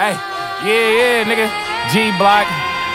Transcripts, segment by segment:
Hey, yeah, nigga. G-Block.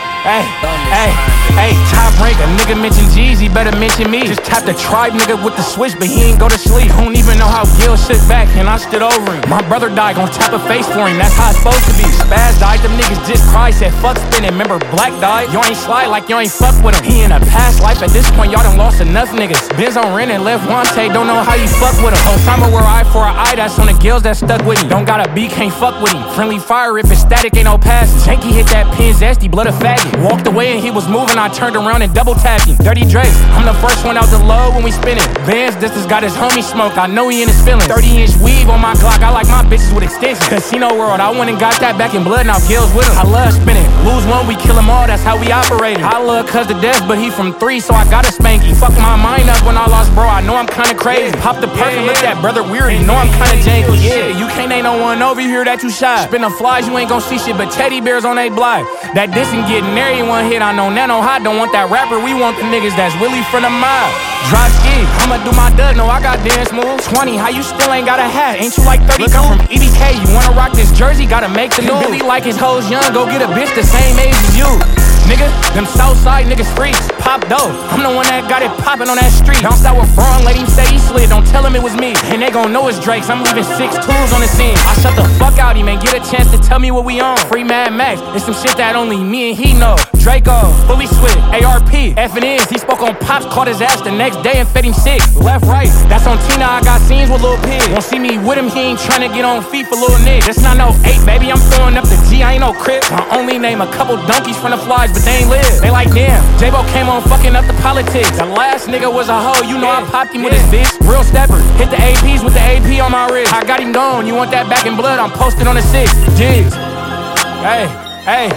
Hey, top rank, a nigga mention Jeezy, better mention me. Just tapped the tribe nigga with the switch, but he ain't go to sleep. Don't even know how Gil sit back, and I stood over him. My brother died, gon' tap a face for him, that's how it's supposed to be. Spaz died, them niggas just cried, said fuck spinning. Remember Black died, you ain't slide like you ain't fuck with him. He in a past life, at this point y'all done lost enough niggas. Benz on rent and left Wante, don't know how you fuck with him. Osama wear eye for an eye, that's on the Gills that stuck with him. Don't got a beat, can't fuck with him. Friendly fire, if it's static, ain't no passes. Janky hit that pin zesty, blood a faggot. Walked away and he was moving, I turned around and double tapped him. Dirty Drake, I'm the first one out the low when we spinning. Benz, this has got his homie smoke, I know he in his feelings. 30-inch weave on my Glock, I like my bitches with extensions. Casino world, I went and got that back in blood, now Gills with him. I love spinning, lose one, we kill them all, that's how we operated. I love cuz to death, but he from 3, so I gotta spank him. Fuck my mind up when I lost bro, I know I'm kinda crazy. Pop the perk and look that brother weird, you know I'm kinda janky. Yeah, you can't ain't no one over here that you shy. Spinning flies, you ain't gon' see shit but teddy bears on they block. That dissing getting everyone hit, I know Nano Hot don't want that rapper, we want the niggas that's really from the mob. Drop ski, I'ma do my dud, no I got dance moves. 20, how you still ain't got a hat? Ain't you like 30? Look, I'm from EBK, you wanna rock this jersey, gotta make the news. Billy like his hoes young, go get a bitch the same age as you. Nigga, them Southside niggas freaks, pop dope. I'm the one that got it poppin' on that street. Bounced out with Fraud, let him say he slid, don't tell him it was me. And they gon' know it's Drake's, I'm leaving 6 tools on the scene. I shut the fuck out him and get a chance to tell me what we on. Free Mad Max, it's some shit that only me and he know. Draco, fully switch, ARP, F&N's. He spoke on Pops, caught his ass the next day and fed him 6. Left, right, that's on Tina, I got scenes with Lil Pig. Won't see me with him, he ain't tryna get on feet for Lil Nick. This not no 8, baby, I'm throwing up the G, I ain't no crip. I only name a couple donkeys from the flies, but they ain't live. They like, damn, J-Bo came on fucking up the politics. The last nigga was a hoe, you know I popped him with his bitch. Real stepper, hit the APs with the AP on my wrist. I got him gone, you want that back in blood, I'm posted on the 6. Jigs. Hey,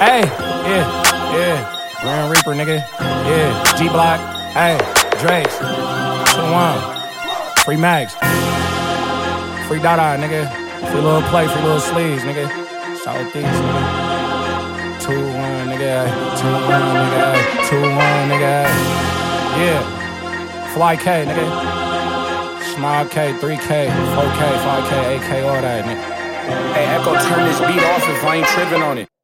yeah. Grand Reaper, nigga. Yeah, G-Block. Hey, Drake's. 2-1. Free Max. Free Dada, nigga. Free little play, free little sleeves, nigga. Southeast, nigga. 2-1, nigga. 2-1, nigga. 2-1, nigga. Yeah. Fly K, nigga. Small K, 3K, 4K, 5K, 8K, all that, nigga. Hey, Echo, turn this beat off if I ain't tripping on it.